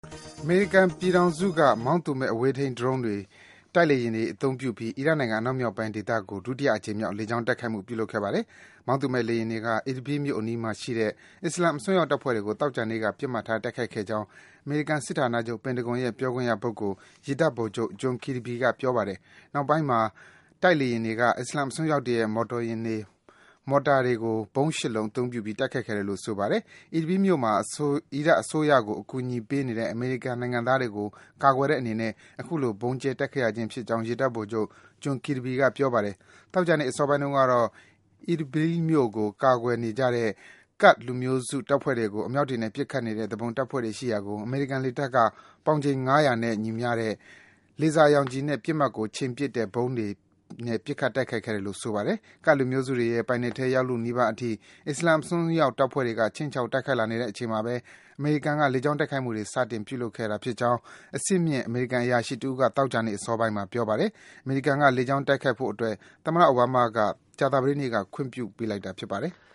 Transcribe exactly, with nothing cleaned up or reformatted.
အမေရိကန်ပြည်ထောင်စုက မောင်းသူမဲ့အဝေးထိန်း Drone တွေ တိုက်လေယာဉ်တွေအသုံးပြုပြီး အီရတ်နိုင်ငံ အနောက်မြောက်ပိုင်းဒေသကို ဒုတိယအကြိမ်မြောက် လေကြောင်းတိုက်ခိုက်မှု ပြုလုပ်ခဲ့ပါတယ်။ မောင်းသူမဲ့လေယာဉ်တွေက Idlib မြို့အနီးမှာရှိတဲ့ အစ္စလာမ်အစွန်းရောက်တပ်ဖွဲ့တွေကို သောကြာနေ့က ပစ်မှတ်ထား တိုက်ခိုက်ခဲ့ကြောင်း အမေရိကန်စစ်ဌာနချုပ် ပင်တဂွန်ရဲ့ ပြောခွင့်ရပုဂ္ဂိုလ် ရေတပ်ဗိုလ်ချုပ် John Kirby က ပြောပါတယ်။ နောက်ပိုင်းမှာ တိုက်လေယာဉ်တွေက အစ္စလာမ်အစွန်းရောက်တွေရဲ့ မော်တော်တွေကို ဗုံး ၈ လုံး အသုံးပြုပြီး တိုက်ခိုက်ခဲ့တယ်လို့ ဆိုပါတယ်။ Idlib မြို့မှာ အီရတ်အစိုးရကို အကူအညီပေးနေတဲ့ အမေရိကန်နိုင်ငံသားတွေကို ကာကွယ်တဲ့အနေနဲ့ အခုလို ဗုံးကြဲတိုက်ခိုက်ရခြင်းဖြစ်ကြောင်း ရေတပ်ဗိုလ်ချုပ် John Kirby က ပြောပါတယ်။ သောကြာနေ့ အစောပိုင်းတုန်းကတော့ Idlib မြို့ကို ကာကွယ်နေကြတဲ့ Kurd လူမျိုးစုတပ်ဖွဲ့တွေကို အမြောက်တွေနဲ့ ပစ်ခတ်နေတဲ့ သူပုန်တပ်ဖွဲ့တွေရှိရာကို အမေရိကန်လေတပ်က ပေါင်ချိန် ၅၀၀ နဲ့ ညီမျှတဲ့ လေဆာရောင်ခြည်နဲ့ ပစ်မှတ်ကို ချိန်ပစ်တဲ့ ဗုံးတွေနဲ့ ပစ်ခတ် တိုက်ခိုက်ခဲ့တယ်လို့ ဆိုပါတယ်။ Kurd လူမျိုးစုတွေရဲ့ ပိုင်နက်ထဲ ရောက်လုနီးပါးအထိ အစ္စလာမ်အစွန်းရောက်တပ်ဖွဲ့တွေက ခြိမ်းခြောက် တိုက်ခိုက်လာနေတဲ့အချိန်မှာပဲ အမေရိကန်က လေကြောင်းတိုက်ခိုက်မှုတွေ စတင် ပြုလုပ်ခဲ့တာဖြစ်ကြောင်း အဆင့်မြင့် အမေရိကန်အရာရှိတဦးက သောကြာနေ့ အစောပိုင်းမှာ ပြောပါတယ်။ အမေရိကန်က လေကြောင်းတိုက်ခိုက်ဖို့အတွက် သမ္မတ Obama က ကြာသပတေးနေ့က ခွင့်ပြုပေးလိုက်တာ ဖြစ်ပါတယ်။